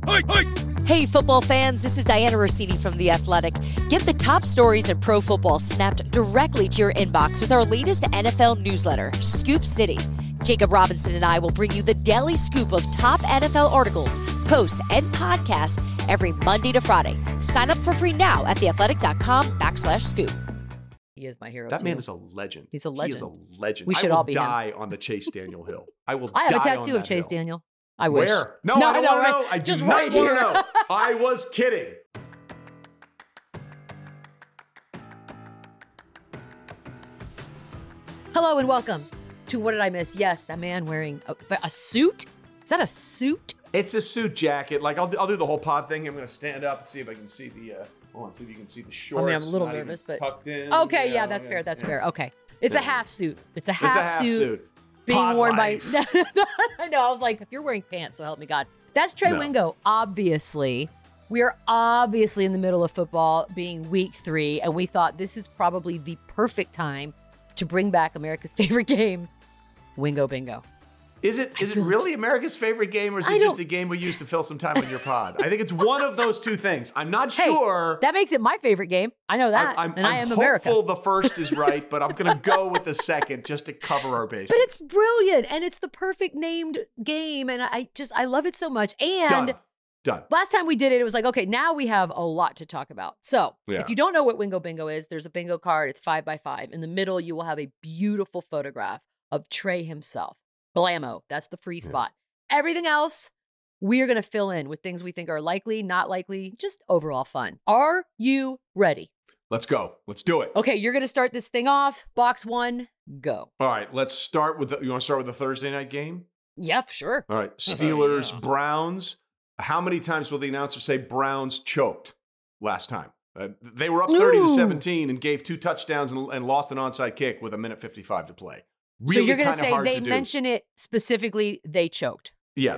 Hey, football fans, this is Diana Rossini from The Athletic. Get the top stories in pro football snapped directly to your inbox with our latest NFL newsletter, Scoop City. Jacob Robinson and I will bring you the daily scoop of top NFL articles, posts, and podcasts every Monday to Friday. Sign up for free now at theathletic.com/scoop. He is my hero, That too. man is a legend. He's a legend. He is a legend. We should all be him. I will die on the Chase Daniel Hill. I will I have die a tattoo on of that Chase hill. Daniel. I wish. Where? No, I don't want to know. I just do right not want here. to know. I was kidding. Hello and welcome to What Did I Miss? Yes, that man wearing a suit? Is that a suit? It's a suit jacket. Like I'll do the whole pod thing. I'm going to stand up and see if I can see the. Hold on, see if you can see the shorts. I mean, I'm a little not nervous, even but tucked in. okay, yeah, that's fair. That's fair. Okay, it's a half suit. It's a half suit. Being Pod worn life. by. I know. I was like, if you're wearing pants, so help me God. That's Trey Wingo. Obviously, we are obviously in the middle of football, being week 3, and we thought this is probably the perfect time to bring back America's favorite game, Wingo Bingo. Is it really America's favorite game, or is it just a game we used to fill some time on your pod? I think it's one of those two things. I'm not sure. That makes it my favorite game. I know that. I am America. I'm hopeful the first is right, but I'm going to go with the second just to cover our bases. But it's brilliant, and it's the perfect named game, and I love it so much. And Done. Last time we did it, it was like, okay, now we have a lot to talk about. So if you don't know what Wingo Bingo is, there's a bingo card. It's 5x5. In the middle, you will have a beautiful photograph of Trey himself. Blammo. That's the free spot. Everything else, we're going to fill in with things we think are likely, not likely, just overall fun. Are you ready? Let's go. Let's do it. Okay, you're going to start this thing off. Box 1, go. All right, let's start with you want to start with the Thursday night game? Yeah, sure. All right, Steelers, Browns. How many times will the announcer say Browns choked last time? They were up 30-17 and gave 2 touchdowns and lost an onside kick with 1:55 to play. Really, so you're going to say hard they to do. mention it specifically, they choked. Yeah,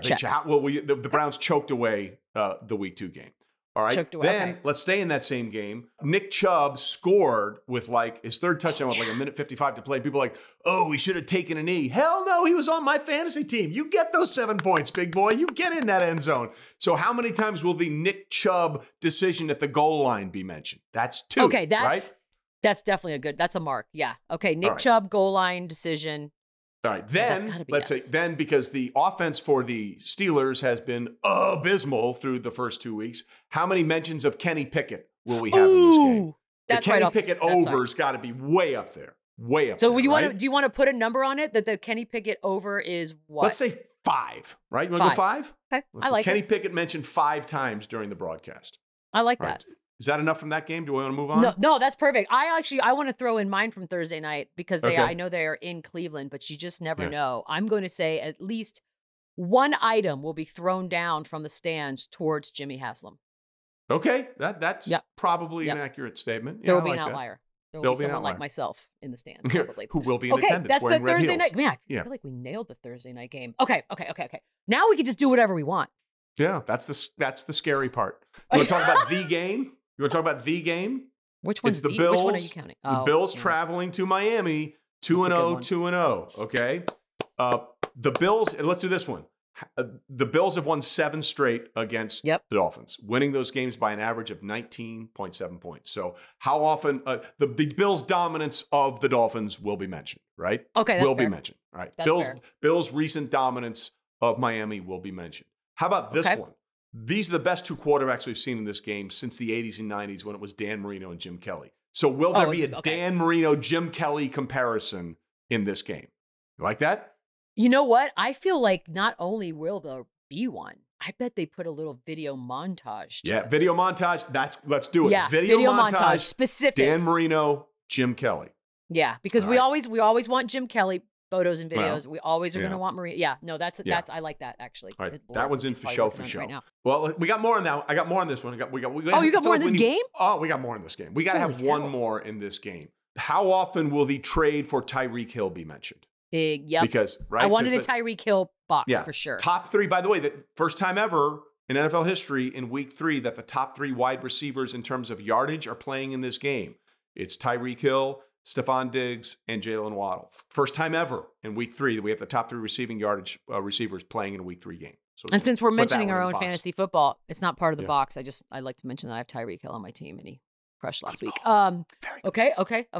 the Browns choked away the week 2 game. All right. Then let's stay in that same game. Nick Chubb scored with like his 3rd touchdown with like 1:55 to play. People are like, oh, he should have taken a knee. Hell no, he was on my fantasy team. You get those 7 points, big boy. You get in that end zone. So how many times will the Nick Chubb decision at the goal line be mentioned? That's 2. Okay, right? That's definitely that's a mark. Yeah. Okay, Nick Chubb goal line decision. All right, then let's say because the offense for the Steelers has been abysmal through the first 2 weeks. How many mentions of Kenny Pickett will we have in this game? That's the Kenny Pickett over's got to be way up there. Way up there. So do you want to put a number on it that the Kenny Pickett over is what? Let's say 5, right? You want to go 5? Okay, I like Kenny Pickett mentioned 5 times during the broadcast. I like that. Right. Is that enough from that game? Do we want to move on? No, that's perfect. I want to throw in mine from Thursday night because I know they're in Cleveland, but you just never know. I'm going to say at least one item will be thrown down from the stands towards Jimmy Haslam. Okay, that's probably an accurate statement. There will be an outlier. There will be someone like myself in the stands, probably. Who will be in attendance that's wearing the Thursday red heels. night. Man, I feel like we nailed the Thursday night game. Okay. Now we can just do whatever we want. Yeah, that's the scary part. You want to talk about the game? You want to talk about the game? Which one's the Bills? Which one are you counting? The Bills traveling to Miami, 2-0, 2-0. Okay. The Bills, and let's do this one. The Bills have won 7 straight against the Dolphins, winning those games by an average of 19.7 points. So how often the Bills' dominance of the Dolphins will be mentioned, right? Okay, will be mentioned. All right. Bills' recent dominance of Miami will be mentioned. How about this one? These are the best 2 quarterbacks we've seen in this game since the 80s and 90s when it was Dan Marino and Jim Kelly. So will there be a Dan Marino, Jim Kelly comparison in this game? You like that? You know what? I feel like not only will there be one, I bet they put a little video montage to it. Video montage. Let's do it. Yeah, video montage specific. Dan Marino, Jim Kelly. Yeah, because we always want Jim Kelly photos and videos. We always are going to want Marino. Yeah, no, that's I like that actually. All right, that one's in for show. Right now. Well, we got more on that. I got more on this one. You got more in this game? Oh, we got more in this game. We got to have one more in this game. How often will the trade for Tyreek Hill be mentioned? Yep. Because I wanted a Tyreek Hill box for sure. Top 3, by the way, the first time ever in NFL history in week 3 that the top 3 wide receivers in terms of yardage are playing in this game. It's Tyreek Hill, Stephon Diggs, and Jalen Waddle. First time ever in week 3 that we have the top 3 receiving yardage receivers playing in a week 3 game. So and since we're mentioning our own fantasy football, it's not part of the box. I'd like to mention that I have Tyreek Hill on my team, and he crushed last week. Okay.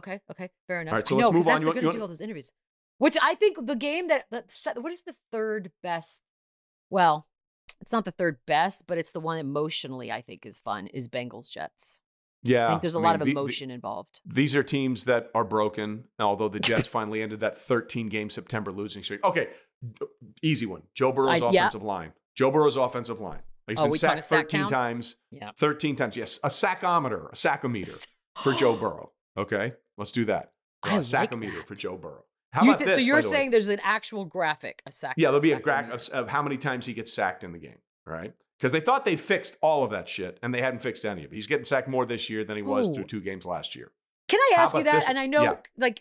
Fair enough. All right, so let's move on. They're going to do all those interviews, which I think the game what is the third best? Well, it's not the third best, but it's the one emotionally I think is fun. Is Bengals Jets. Yeah, I think there's a lot of emotion involved. These are teams that are broken, although the Jets finally ended that 13-game September losing streak. Okay, easy one. Joe Burrow's offensive line. Joe Burrow's offensive line. He's been sacked 13 times. Yeah. 13 times. Yes, a sackometer for Joe Burrow. Okay, let's do that. A sackometer for Joe Burrow. How about this? So you're saying there's an actual graphic, a sack? Yeah, there'll be a graphic of how many times he gets sacked in the game, right? Because they thought they'd fixed all of that shit, and they hadn't fixed any of it. He's getting sacked more this year than he was through 2 games last year. Can I ask you that? And I know,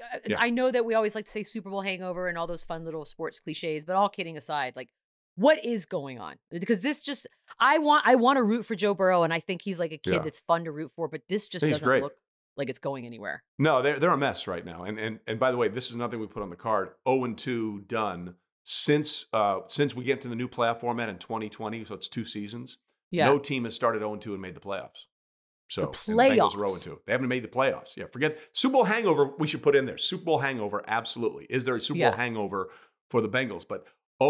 I know that we always like to say Super Bowl hangover and all those fun little sports cliches, but all kidding aside, like, what is going on? Because this just, I want to root for Joe Burrow, and I think he's like a kid that's fun to root for, but this just doesn't look like it's going anywhere. No, they're a mess right now. And by the way, this is another thing we put on the card. 0-2 done since we get to the new playoff format in 2020, so it's 2 seasons. Yeah. No team has started 0-2 and made the playoffs. So the Bengals are 0-2. They haven't made the playoffs. Yeah, forget Super Bowl hangover. We should put in there Super Bowl hangover. Absolutely. Is there a Super Bowl hangover for the Bengals? But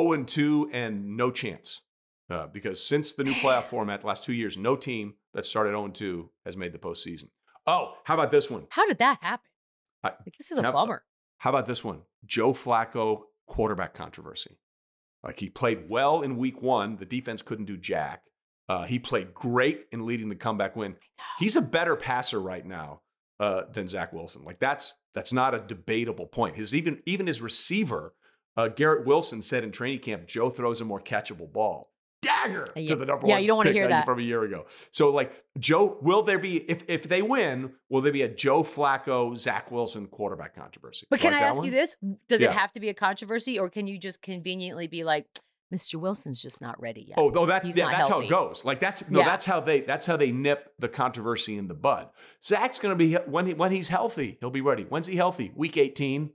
0-2 and no chance. Because since the new playoff format, the last 2 years, no team that started 0-2 has made the postseason. Oh, how about this one? How did that happen? This is a bummer. How about this one? Joe Flacco quarterback controversy. Like, he played well in week 1. The defense couldn't do jack. He played great in leading the comeback win. He's a better passer right now than Zach Wilson. Like, that's not a debatable point. Even his receiver, Garrett Wilson, said in training camp, Joe throws a more catchable ball. Dagger to the number one. Yeah, you don't want to hear that from a year ago. So, like, Joe, will there be, if they win, will there be a Joe Flacco, Zach Wilson quarterback controversy? But can I ask you this? Does it have to be a controversy, or can you just conveniently be like, Mr. Wilson's just not ready yet? Oh, that's how it goes. Like, that's how they nip the controversy in the bud. Zach's going to be when he's healthy, he'll be ready. When's he healthy? Week 18.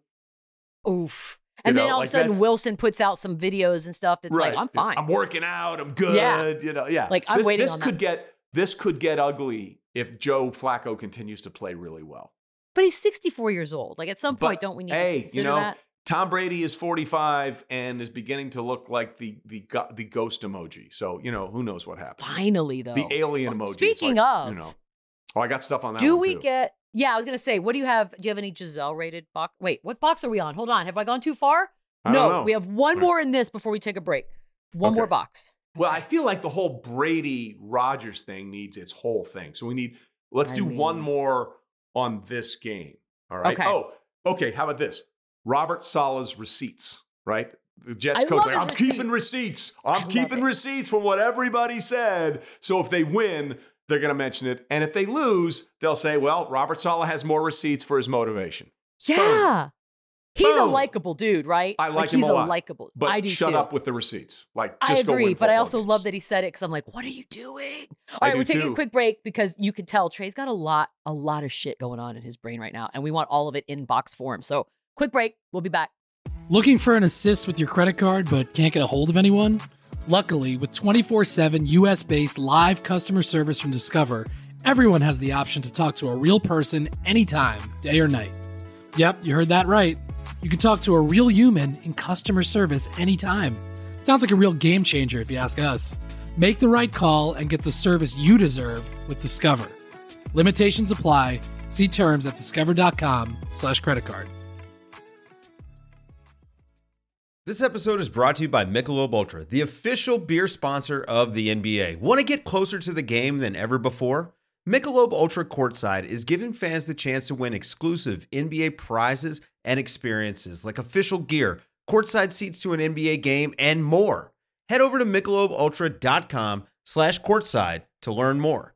Oof. And then all of a sudden, Wilson puts out some videos and stuff that's like, I'm fine. I'm working out. I'm good. Yeah. Like, I'm waiting on that. This could get ugly if Joe Flacco continues to play really well. But he's 64 years old. Like, at some point, don't we need to consider that? Tom Brady is 45 and is beginning to look like the ghost emoji. So, who knows what happens. Finally, though. The alien emoji. Speaking of. I got stuff on that one, too. Yeah, I was going to say, what do you have? Do you have any Gisele rated box? Wait, what box are we on? Hold on. Have I gone too far? I don't know. We have one more in this before we take a break. One more box. Well, I feel like the whole Brady-Rodgers thing needs its whole thing. So let's do one more on this game. All right. Okay. Oh, okay. How about this? Robert Saleh's receipts, right? The Jets coach, I'm keeping receipts. I'm keeping receipts from what everybody said. So if they win, they're going to mention it. And if they lose, they'll say, well, Robert Saleh has more receipts for his motivation. Yeah. Boom. He's a likable dude, right? I like him a lot. He's likable. But I do shut too. up with the receipts. Like, I just agree, but I also games. love that he said it because I'm like, what are you doing? All right, we're taking a quick break because you can tell Trey's got a lot of shit going on in his brain right now, and we want all of it in box form. So quick break. We'll be back. Looking for an assist with your credit card but can't get a hold of anyone? Luckily, with 24/7 US-based live customer service from Discover, everyone has the option to talk to a real person anytime, day or night. Yep, you heard that right. You can talk to a real human in customer service anytime. Sounds like a real game changer if you ask us. Make the right call and get the service you deserve with Discover. Limitations apply. See terms at discover.com/creditcard. This episode is brought to you by Michelob Ultra, the official beer sponsor of the NBA. Want to get closer to the game than ever before? Michelob Ultra Courtside is giving fans the chance to win exclusive NBA prizes and experiences like official gear, courtside seats to an NBA game, and more. Head over to MichelobUltra.com/courtside to learn more.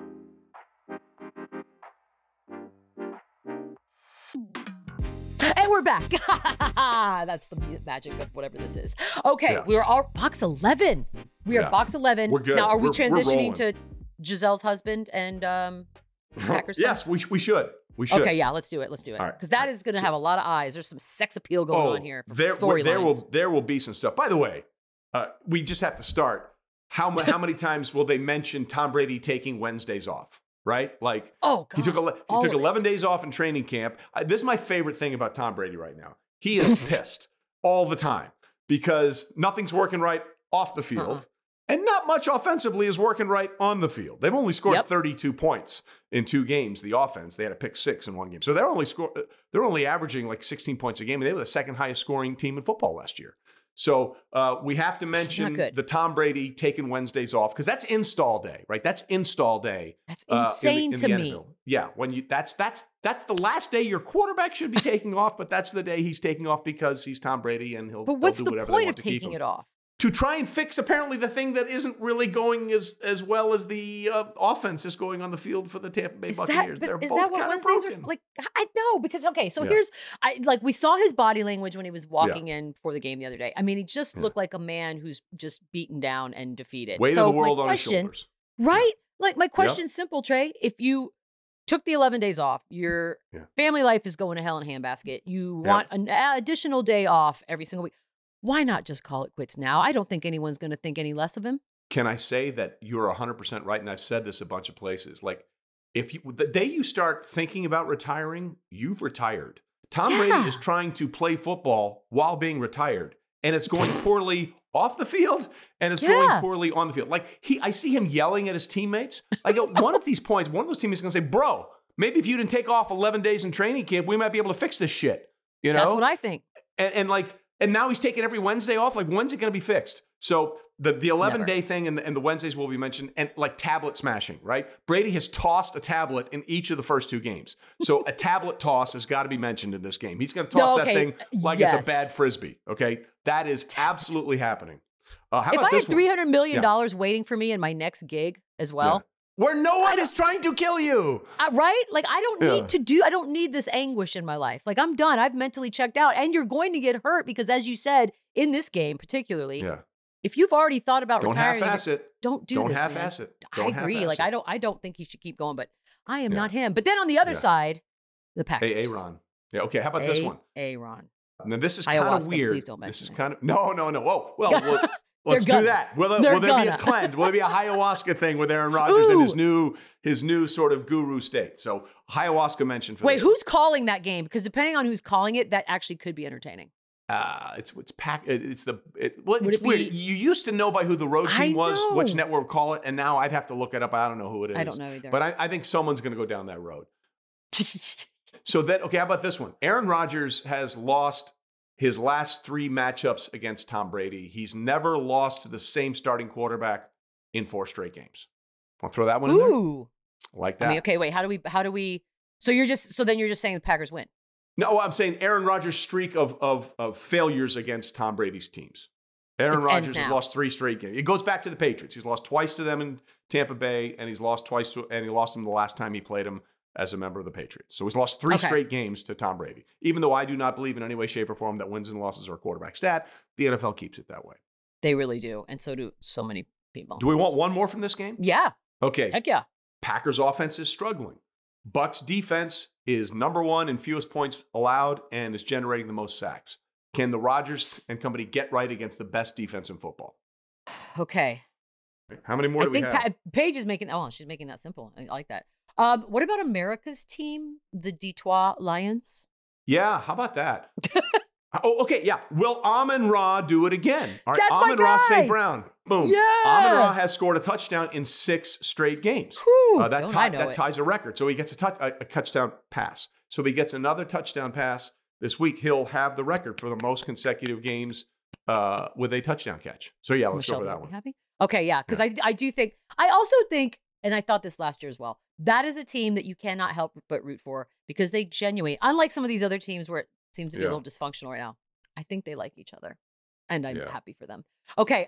And we're back. That's the magic of whatever this is. Okay, we are all box 11. We are box 11. We're good. Now, are we transitioning to Gisele's husband and Packers? Yes, we should. We should. Okay, yeah, let's do it. Let's do it. Because that is going to have a lot of eyes. There's some sex appeal going on here. There will be some stuff. By the way, we just have to start. How many times will they mention Tom Brady taking Wednesdays off? Right? Like, oh, God. he took 11 days off in training camp. This is my favorite thing about Tom Brady right now. He is pissed all the time because nothing's working right off the field. And not much offensively is working right on the field. They've only scored 32 points in 2 games, the offense. They had a pick 6 in 1 game. So they're only averaging like 16 points a game. And they were the second highest scoring team in football last year. So we have to mention the Tom Brady taking Wednesdays off because that's install day, right? That's install day. That's insane to me. NFL. Yeah, that's the last day your quarterback should be taking off, but that's the day he's taking off because he's Tom Brady and he'll. But what's do the whatever point of taking it off? To try and fix apparently the thing that isn't really going as well as the offense is going on the field for the Tampa Bay Buccaneers. They're both kind of broken. Like, I know, because we saw his body language when he was walking in for the game the other day. I mean, he just looked like a man who's just beaten down and defeated. Weight of the world on his shoulders. Right? Like, my question's simple, Trey. If you took the 11 days off, your family life is going to hell in a handbasket. You want an additional day off every single week. Why not just call it quits now? I don't think anyone's going to think any less of him. Can I say that you're 100% right? And I've said this a bunch of places. Like, the day you start thinking about retiring, you've retired. Tom Brady is trying to play football while being retired, and it's going poorly off the field, and it's going poorly on the field. Like, I see him yelling at his teammates. Like, at one of these points, one of those teammates is going to say, "Bro, maybe if you didn't take off 11 days in training camp, we might be able to fix this shit." You know, that's what I think. And now he's taking every Wednesday off. Like, when's it going to be fixed? So the 11-day thing and the Wednesdays will be mentioned, and like tablet smashing, right? Brady has tossed a tablet in each of the first 2 games. So a tablet toss has got to be mentioned in this game. He's going to toss that thing like it's a bad Frisbee, okay? That is absolutely happening. How if about I had $300 million waiting for me in my next gig as well. Where no one is trying to kill you. Right? Like, I don't need this anguish in my life. Like, I'm done. I've mentally checked out. And you're going to get hurt because, as you said, in this game particularly, if you've already thought about retiring, don't half-ass it. Don't half-ass it. I agree. Like, I don't think he should keep going, but I am not him. But then on the other side, the Packers. Hey, Aaron. Yeah, okay, how about this one? Aaron. Now, this is kind of weird. Please don't mention it. No. Whoa, well, let's do that. Will there be a cleanse? Will there be a ayahuasca thing with Aaron Rodgers in his new sort of guru state? So ayahuasca mentioned for this. Wait, who's calling that game? Because depending on who's calling it, that actually could be entertaining. It's weird. You used to know by who the road team was, which network would call it, and now I'd have to look it up. I don't know who it is. I don't know either. But I think someone's going to go down that road. So how about this one? Aaron Rodgers has lost his last 3 matchups against Tom Brady. He's never lost to the same starting quarterback in 4 straight games. Want to throw that one in there? Like that. I mean, okay, wait. How do we? So then you're just saying the Packers win? No, I'm saying Aaron Rodgers' streak of failures against Tom Brady's teams. Aaron Rodgers has lost 3 straight games. It goes back to the Patriots. He's lost twice to them in Tampa Bay, and he's lost twice and he lost them the last time he played them as a member of the Patriots. So he's lost 3 straight games to Tom Brady. Even though I do not believe in any way, shape, or form that wins and losses are a quarterback stat, the NFL keeps it that way. They really do, and so do so many people. Do we want one more from this game? Yeah. Okay. Heck yeah. Packers offense is struggling. Bucks defense is number 1 in fewest points allowed and is generating the most sacks. Can the Rodgers and company get right against the best defense in football? Okay. How many more do we have? I think Paige is making, she's making that simple. I like that. What about America's team, the Detroit Lions? Yeah, how about that? Okay, yeah. Will Amon-Ra do it again? All right, that's Amon-Ra St. Brown. Boom. Yeah. Amon-Ra has scored a touchdown in 6 straight games. That ties a record. So he gets a touchdown pass. So if he gets another touchdown pass this week, he'll have the record for the most consecutive games with a touchdown catch. So yeah, let's go for that one. Happy? Okay, yeah, because I also think, and I thought this last year as well, that is a team that you cannot help but root for because they genuinely, unlike some of these other teams where it seems to be a little dysfunctional right now, I think they like each other, and I'm happy for them. Okay,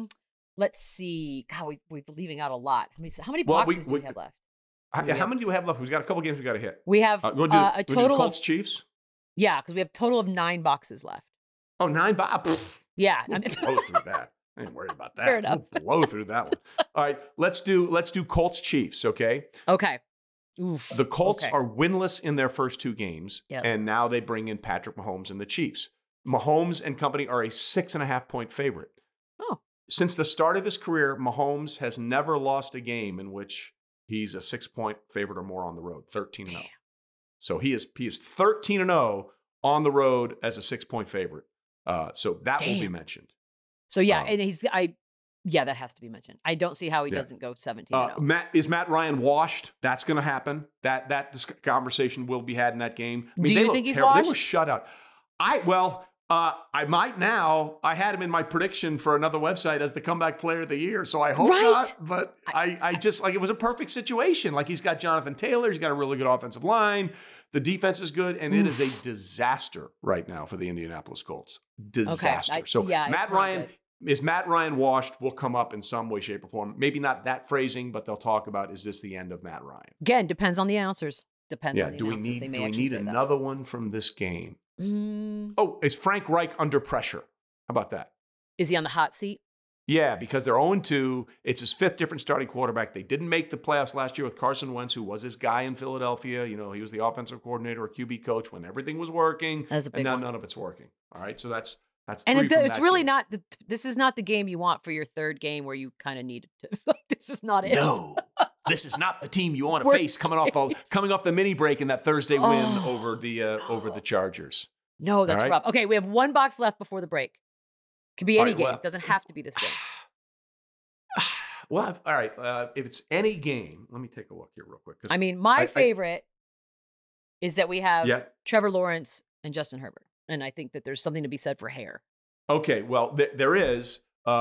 let's see. God, we're leaving out a lot. How many boxes do we have left? How many do we have left? We've got a couple games we got to hit. We have a total Colts Chiefs. Yeah, because we have a total of 9 boxes left. Oh, 9 boxes. Yeah, we'll blow through that. I ain't worried about that. Fair enough. We'll blow through that one. All right, let's do Colts Chiefs. Okay. Okay. Oof. The Colts are winless in their first 2 games, and now they bring in Patrick Mahomes and the Chiefs. Mahomes and company are a 6.5-point favorite. Oh. Since the start of his career, Mahomes has never lost a game in which he's a 6-point favorite or more on the road, 13-0. So he is 13-0 on the road as a 6-point favorite. So that will be mentioned. So yeah, and that has to be mentioned. I don't see how he doesn't go 17-0. Is Matt Ryan washed? That's going to happen. That conversation will be had in that game. I mean, do you think he's washed? They were shut out. I might now. I had him in my prediction for another website as the comeback player of the year, so I hope not. But I just it was a perfect situation. Like, he's got Jonathan Taylor, he's got a really good offensive line, the defense is good, and it is a disaster right now for the Indianapolis Colts. Disaster. Matt Ryan. Is Matt Ryan washed? Will come up in some way, shape, or form. Maybe not that phrasing, but they'll talk about, is this the end of Matt Ryan? Again, depends on the announcers. Depends on the announcers. Do we need another one from this game? Oh, is Frank Reich under pressure? How about that? Is he on the hot seat? Yeah, because they're 0-2. It's his 5th different starting quarterback. They didn't make the playoffs last year with Carson Wentz, who was his guy in Philadelphia. You know, he was the offensive coordinator or QB coach when everything was working. That's a big one. None of it's working. All right, so that's and it's really not. This is not the game you want for your third game where you kind of need it. This is not it. No, this is not the team you want to face coming off the mini break in that Thursday win over the Chargers. No, that's rough. Okay, we have one box left before the break. Could be any game. It doesn't have to be this game. Well, all right. If it's any game, let me take a look here real quick. I mean, my favorite is that we have Trevor Lawrence and Justin Herbert. And I think that there's something to be said for hair. Okay, well, there is.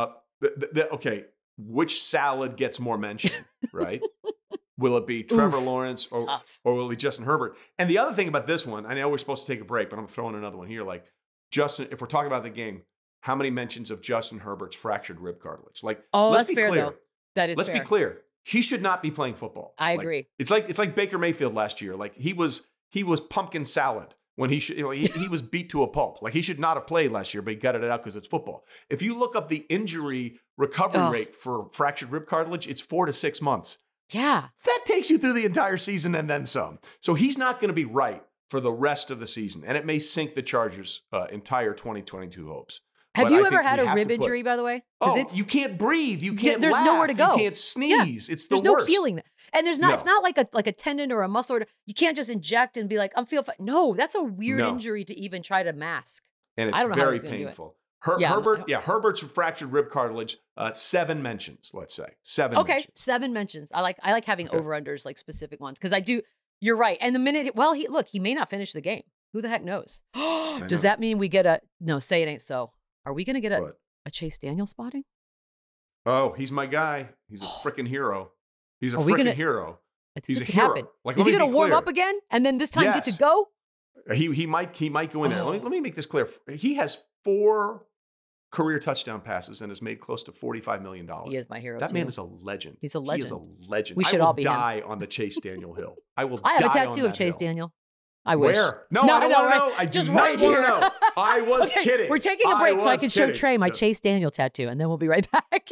Okay, which salad gets more mention, right? Will it be Trevor Lawrence or will it be Justin Herbert? And the other thing about this one, I know we're supposed to take a break, but I'm throwing another one here. Like, Justin, if we're talking about the game, how many mentions of Justin Herbert's fractured rib cartilage? Like, let's be fair, though. That is Let's be clear. He should not be playing football. I agree. It's like Baker Mayfield last year. Like, he was pumpkin salad. When he was beat to a pulp. Like, he should not have played last year, but he gutted it out because it's football. If you look up the injury recovery rate for fractured rib cartilage, it's 4 to 6 months. Yeah. That takes you through the entire season and then some. So he's not going to be right for the rest of the season, and it may sink the Chargers' entire 2022 hopes. Have you ever had a rib injury, by the way? You can't breathe. You can't There's laugh. nowhere to go. You can't sneeze. Yeah. It's the worst. There's no healing. And there's not. It's not like a tendon or a muscle. You can't just inject and be like, I'm feeling fine. No, that's a weird injury to even try to mask. And it's very painful. Herbert's fractured rib cartilage. 7 mentions. Let's say 7. Okay, mentions. 7 mentions. I like having over-unders, like specific ones, because I do. You're right. And the minute, he may not finish the game. Who the heck knows? Does that mean we get no? Say it ain't so. Are we gonna get a Chase Daniel spotting? Oh, he's my guy. He's a freaking hero. He's a freaking hero. He's a hero. Happen. Like, is he going to warm up again and then this time get to go? He might go in there. Let me make this clear. He has 4 career touchdown passes and has made close to $45 million. He is my hero. That man is a legend. He's a legend. He is a legend. We should all be die on the Chase Daniel hill. I have a tattoo of Chase Daniel. I wish. Where? No, I don't want to know. I just right here. Know. I was kidding. We're taking a break so I can show Trey my Chase Daniel tattoo, and then we'll be right back.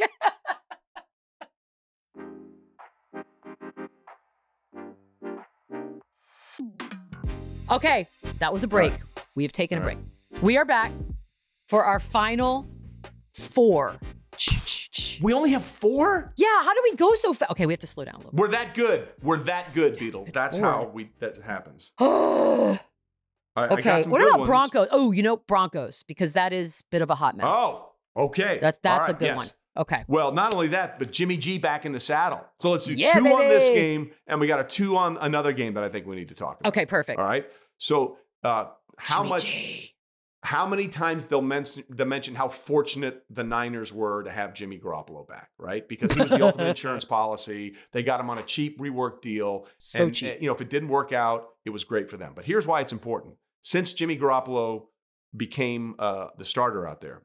Okay, that was a break. We have taken a break. We are back for our final 4. We only have 4? Yeah, how do we go so fast? Okay, we have to slow down a little bit. We're that good, Beetle. That's how that happens. Okay, what about Broncos? Oh, Broncos, because that is a bit of a hot mess. Oh, okay. That's a good one. Okay. Well, not only that, but Jimmy G back in the saddle. So let's do 2 on this game, and we got a 2 on another game that I think we need to talk about. Okay, perfect. All right. So how many times they'll mention how fortunate the Niners were to have Jimmy Garoppolo back, right? Because he was the ultimate insurance policy. They got him on a cheap rework deal. So cheap. If it didn't work out, it was great for them. But here's why it's important. Since Jimmy Garoppolo became the starter out there,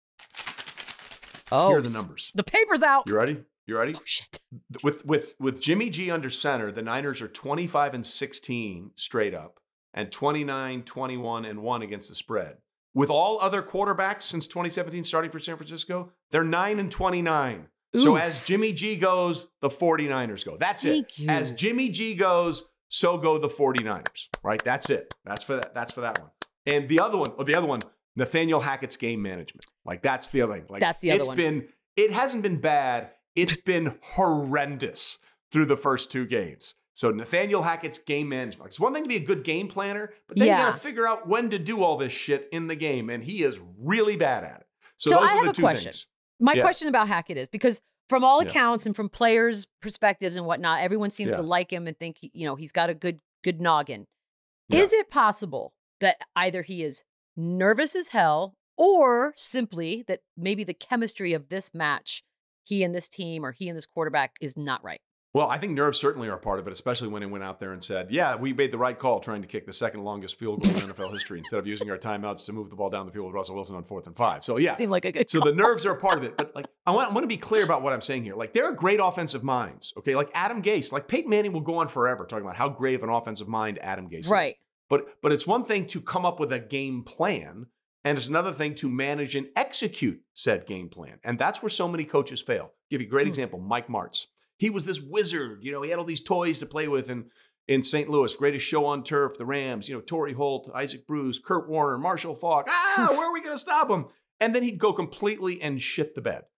here are the numbers. The paper's out. You ready? Oh, shit. With Jimmy G under center, the Niners are 25-16 straight up and 29-21-1 against the spread. With all other quarterbacks since 2017 starting for San Francisco, they're 9-29. Oof. So as Jimmy G goes, the 49ers go. That's it. As Jimmy G goes, so go the 49ers. Right? That's it. That's for that one. And the other one, Nathaniel Hackett's game management. Like that's the other thing. Like that's the other one. It hasn't been bad. It's been horrendous through the first 2 games. So Nathaniel Hackett's game management. It's one thing to be a good game planner, but then you got to figure out when to do all this shit in the game, and he is really bad at it. So those are the 2 things. My question about Hackett is because from all accounts and from players' perspectives and whatnot, everyone seems to like him and think he's got a good noggin. Yeah. Is it possible that either he is nervous as hell, or simply that maybe the chemistry of this match, he and this team or he and this quarterback is not right? Well, I think nerves certainly are a part of it, especially when he went out there and said, yeah, we made the right call trying to kick the second longest field goal in NFL history instead of using our timeouts to move the ball down the field with Russell Wilson on 4th and 5. So, yeah. Seemed like a good call. So the nerves are a part of it. But, like, I want to be clear about what I'm saying here. Like, there are great offensive minds, okay? Like Adam Gase. Like, Peyton Manning will go on forever talking about how great of an offensive mind Adam Gase is. But it's one thing to come up with a game plan, and it's another thing to manage and execute said game plan. And that's where so many coaches fail. I'll give you a great example, Mike Martz. He was this wizard, he had all these toys to play with in St. Louis. Greatest show on turf, the Rams, Torrey Holt, Isaac Bruce, Kurt Warner, Marshall Faulk. Where are we going to stop him? And then he'd go completely and shit the bed.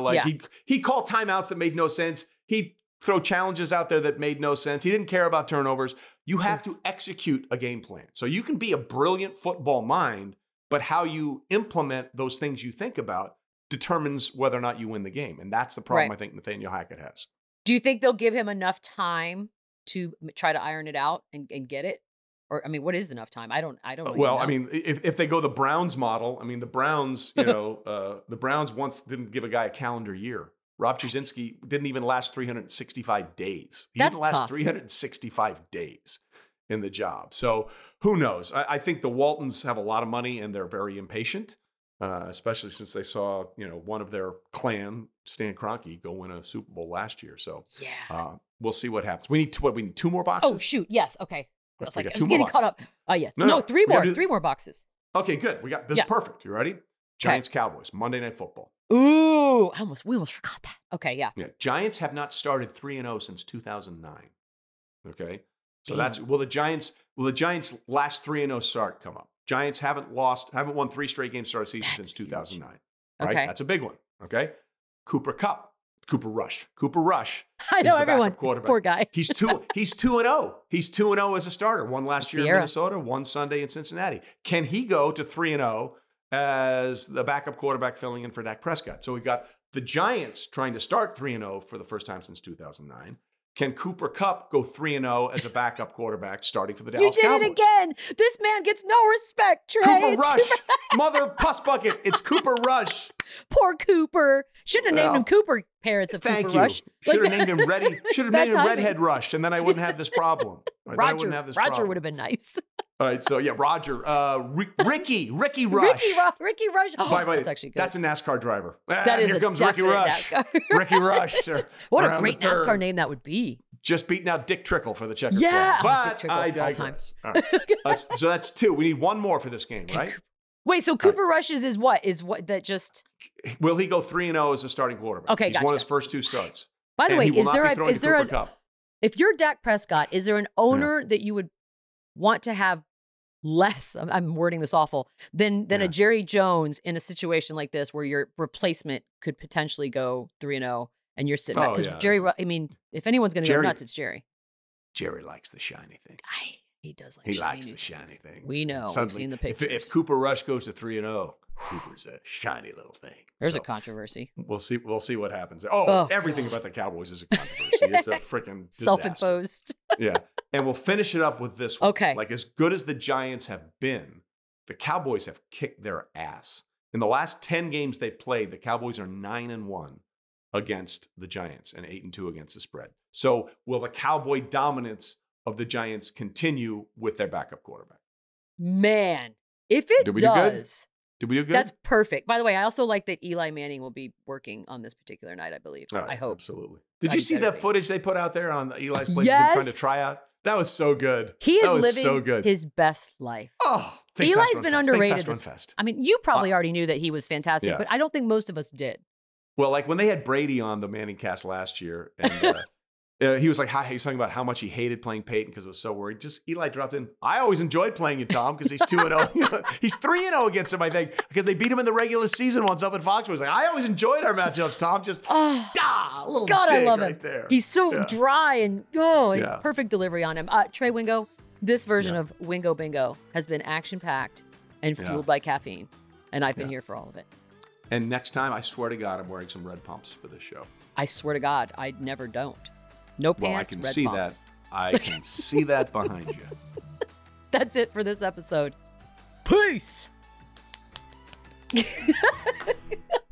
He'd call timeouts that made no sense. He'd throw challenges out there that made no sense. He didn't care about turnovers. You have to execute a game plan. So you can be a brilliant football mind, but how you implement those things you think about determines whether or not you win the game. And that's the problem I think Nathaniel Hackett has. Do you think they'll give him enough time to try to iron it out and get it? Or, what is enough time? I don't know. Well, if they go the Browns model, the Browns, the Browns once didn't give a guy a calendar year. Rob Chudzinski didn't even last 365 days. He didn't last 365 days in the job. So who knows? I think the Waltons have a lot of money and they're very impatient. Especially since they saw, one of their clan, Stan Kroenke, go win a Super Bowl last year. So we'll see what happens. We need 2 more boxes? Oh, shoot. Yes. Okay. I was getting caught up. Yes. No, 3 more. 3 more boxes. Okay, good. We got this. Is perfect. You ready? Giants Cowboys, Monday Night Football. Ooh, we almost forgot that. Okay, yeah. Giants have not started 3-0 since 2009. Okay. So will the Giants' last 3-0 start come up? Giants haven't won 3 straight games start of season since 2009. Right? Okay. That's a big one. Okay. Cooper Rush. I know everyone. Poor guy. He's 2-0. He's 2-0 as a starter. One last year in Minnesota, one Sunday in Cincinnati. Can he go to 3-0 as the backup quarterback filling in for Dak Prescott? So we got the Giants trying to start 3-0 for the first time since 2009. Can Cooper Kupp go 3-0 as a backup quarterback starting for the Dallas Cowboys? You did it again. This man gets no respect, Trey. Cooper Rush. Mother puss bucket. It's Cooper Rush. Poor Cooper. Shouldn't have named him Cooper, parents of Cooper Rush. Should have named him Redhead Rush, and then I wouldn't have this problem. Roger would have been nice. All right, so Roger. Ricky Rush. Ricky Rush. Oh, by the way, that's actually good. That's a NASCAR driver. Here comes Ricky Rush. Ricky Rush. What a great NASCAR name that would be. Just beating out Dick Trickle for the checker flag. But I digress. All right. So that's 2. We need 1 more for this game, right? Wait, so Cooper Rush's is what? That just... Will he go 3-0 as a starting quarterback? Okay, He's won his first 2 starts. By the way, if you're Dak Prescott, is there an owner that you would want to have less, I'm wording this awful, than a Jerry Jones in a situation like this where your replacement could potentially go 3-0 and you're sitting back? Because Jerry, if anyone's going to go nuts, it's Jerry. Jerry likes the shiny things. He does like He likes the shiny things. We know. We've seen the pictures. If Cooper Rush goes to 3-0, Cooper's a shiny little thing. There's a controversy. We'll see what happens. Everything about the Cowboys is a controversy. It's a freaking disaster. Self-imposed. Yeah. And we'll finish it up with this one. Okay. Like, as good as the Giants have been, the Cowboys have kicked their ass. In the last 10 games they've played, the Cowboys are 9-1 against the Giants and 8-2 against the spread. So will the Cowboy dominance of the Giants continue with their backup quarterback? Man, if it does. Did we do good? That's perfect. By the way, I also like that Eli Manning will be working on this particular night, I believe. Right, I hope. Absolutely. Did you see the footage they put out there on Eli's place trying to try out? That was so good. He is living his best life. Oh, Eli's been underrated. You probably already knew that he was fantastic, but I don't think most of us did. Well, like when they had Brady on the Manning cast last year, and he was like, he was talking about how much he hated playing Peyton because it was so worried. Just Eli dropped in. I always enjoyed playing you, Tom, because he's 2-0. He's 3-0 against him, I think, because they beat him in the regular season once up at Foxborough. He's like, I always enjoyed our matchups, Tom. Just a little God, I love right him. There. He's so dry and perfect delivery on him. Trey Wingo, this version of Wingo Bingo has been action-packed and fueled by caffeine, and I've been here for all of it. And next time, I swear to God, I'm wearing some red pumps for this show. I swear to God, I never don't. No pants, I can red see pumps. that. I can see that behind you. That's it for this episode. Peace.